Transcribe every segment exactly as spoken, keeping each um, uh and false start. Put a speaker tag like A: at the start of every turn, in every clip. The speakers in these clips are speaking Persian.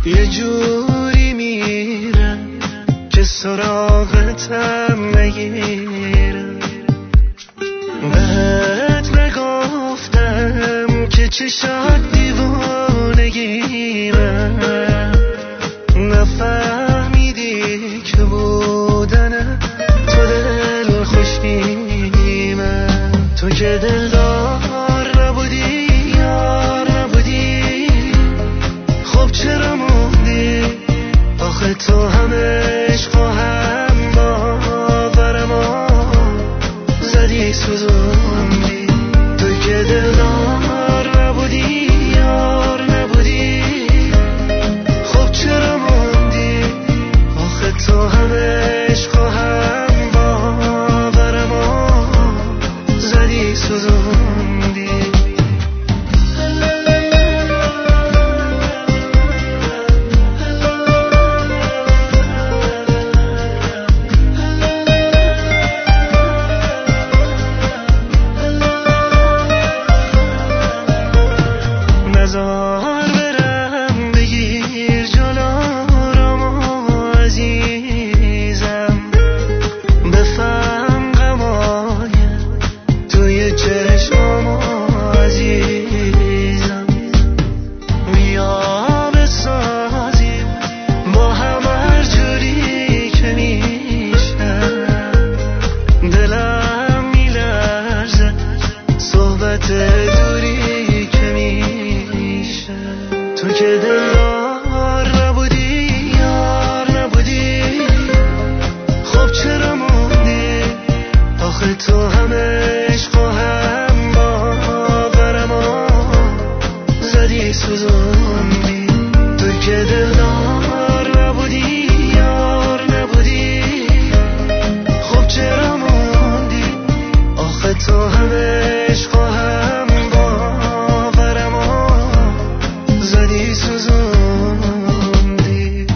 A: یه جوری میرم که سراغتم نگیرم. بهت نگفتم که چشات دیوانگیمه، نفهمیدی که بودن تو دل خوشیمه. تو که دلدار نبودی، یار نبودی، خب چرا موندی؟ آخه تو همه عشق و هم باورمو زدی سوزوندی. تو که دلدار نبودی، یار نبودی، خب چرا موندی؟ آخه تو همه عشق و هم باورمو زدی سوزوندی. نزار برم بگیر جلومو عزیزم، بفهم غمای توی چشمامو عزیزم. بیا بسازیم با هم هر جوری که میشه، دلم میلرزه صحبت دوری که میشه. تو که دلدار نبودی، یار نبودی، خب چرا موندی؟ آخه تو همه عشق و هم باورمو زدی سوزوندی. تو که دلدار نبودی، یار نبودی، خب چرا موندی؟ آخه تو همه عشق و هم باورمو زدی سوزوندی.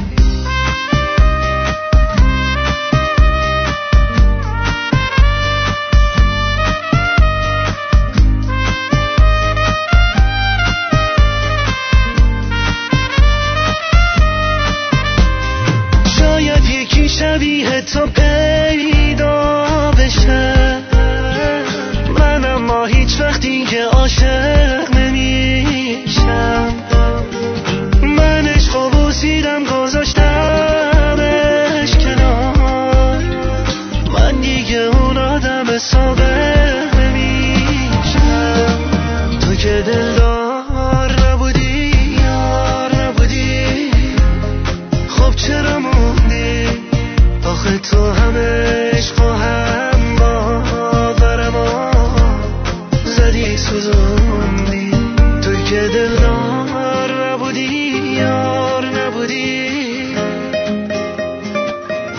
A: شاید یکی شبیه تو پیدا بشه، من اما هیچ وقتی که عاشق نمیشم. من عشقو بوسیدم گذاشتمش کنار، من دیگه اون آدم سابق نمیشم. تو که دلدار نبودی، یار نبودی، خب چرا موندی؟ آخه تو همه عشق و هم باورمو زدی سوزوندی. تو که دلدار نبودی، یار نبودی،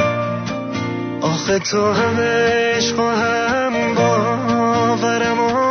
A: آخه تو همه عشق و هم باورمو